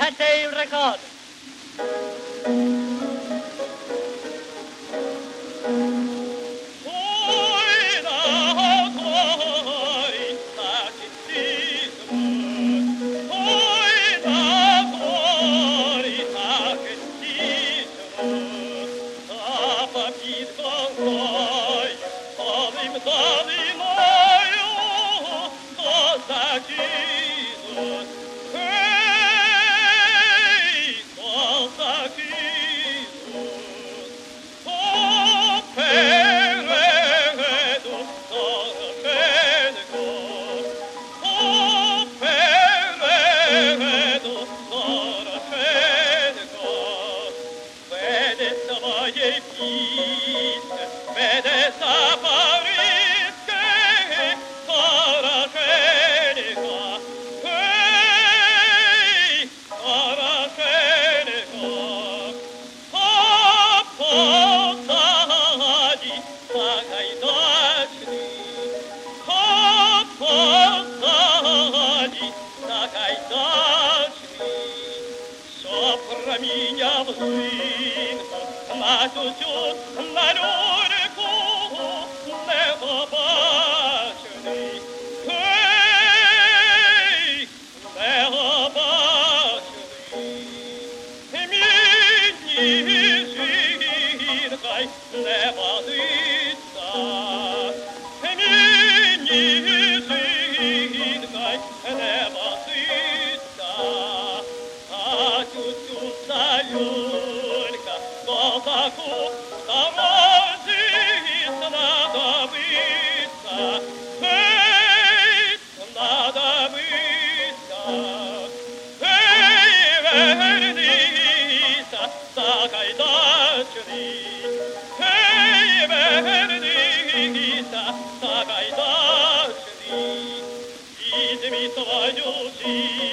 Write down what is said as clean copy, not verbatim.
Третій рекорд. Проміняв зинку матусю на люльку не побачений, гей, не побачений. Мені жінка й не водиться, мені жінка й не водиться. Тютюся люлька, козаку дорозі знадобиться, гей, знадобиться, гей, вернися, Сагайдачний, гей, вернися, Сагайдачний, візьмі свою жінку.